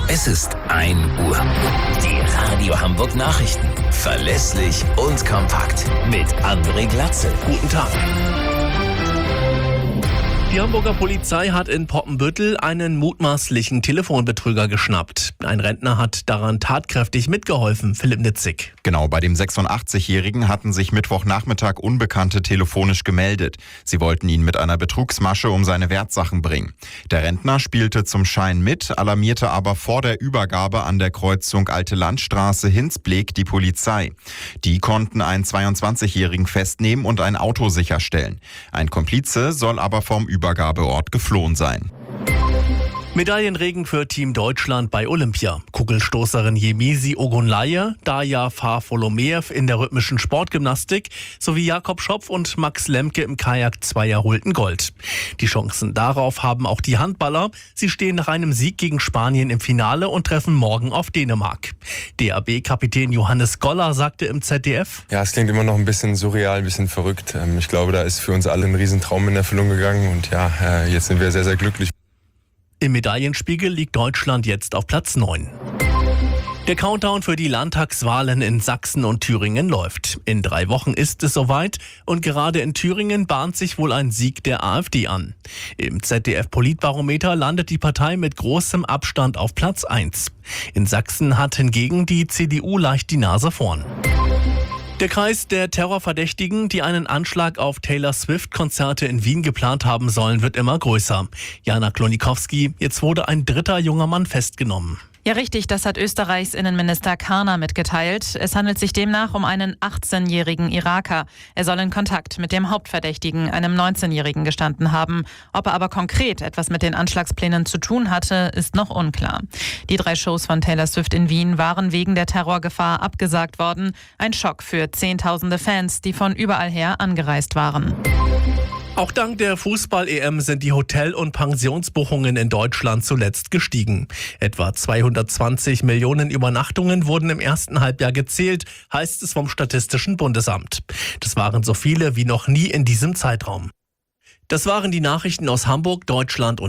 Es ist 1 Uhr. Die Radio Hamburg Nachrichten. Verlässlich und kompakt. Mit André Glatzel. Guten Tag. Die Hamburger Polizei hat in Poppenbüttel einen mutmaßlichen Telefonbetrüger geschnappt. Ein Rentner hat daran tatkräftig mitgeholfen, Philipp Nitzig. Genau, bei dem 86-Jährigen hatten sich Mittwochnachmittag Unbekannte telefonisch gemeldet. Sie wollten ihn mit einer Betrugsmasche um seine Wertsachen bringen. Der Rentner spielte zum Schein mit, alarmierte aber vor der Übergabe an der Kreuzung Alte Landstraße Hinsbleek die Polizei. Die konnten einen 22-Jährigen festnehmen und ein Auto sicherstellen. Ein Komplize soll aber vom Übergabeort geflohen sein. Medaillenregen für Team Deutschland bei Olympia. Kugelstoßerin Yemisi Ogunlaye, Daja Farfolomeev in der rhythmischen Sportgymnastik sowie Jakob Schopf und Max Lemke im Kajak 2 holten Gold. Die Chancen darauf haben auch die Handballer. Sie stehen nach einem Sieg gegen Spanien im Finale und treffen morgen auf Dänemark. DAB-Kapitän Johannes Goller sagte im ZDF: Ja, es klingt immer noch ein bisschen surreal, ein bisschen verrückt. Ich glaube, da ist für uns alle ein Riesentraum in Erfüllung gegangen und ja, jetzt sind wir sehr, sehr glücklich. Im Medaillenspiegel liegt Deutschland jetzt auf Platz 9. Der Countdown für die Landtagswahlen in Sachsen und Thüringen läuft. In 3 Wochen ist es soweit und gerade in Thüringen bahnt sich wohl ein Sieg der AfD an. Im ZDF-Politbarometer landet die Partei mit großem Abstand auf Platz 1. In Sachsen hat hingegen die CDU leicht die Nase vorn. Der Kreis der Terrorverdächtigen, die einen Anschlag auf Taylor Swift-Konzerte in Wien geplant haben sollen, wird immer größer. Jana Klonikowski, jetzt wurde ein 3. junger Mann festgenommen. Ja, richtig, das hat Österreichs Innenminister Karner mitgeteilt. Es handelt sich demnach um einen 18-jährigen Iraker. Er soll in Kontakt mit dem Hauptverdächtigen, einem 19-jährigen, gestanden haben. Ob er aber konkret etwas mit den Anschlagsplänen zu tun hatte, ist noch unklar. Die 3 Shows von Taylor Swift in Wien waren wegen der Terrorgefahr abgesagt worden. Ein Schock für Zehntausende Fans, die von überall her angereist waren. Auch dank der Fußball-EM sind die Hotel- und Pensionsbuchungen in Deutschland zuletzt gestiegen. Etwa 220 Millionen Übernachtungen wurden im ersten Halbjahr gezählt, heißt es vom Statistischen Bundesamt. Das waren so viele wie noch nie in diesem Zeitraum. Das waren die Nachrichten aus Hamburg, Deutschland und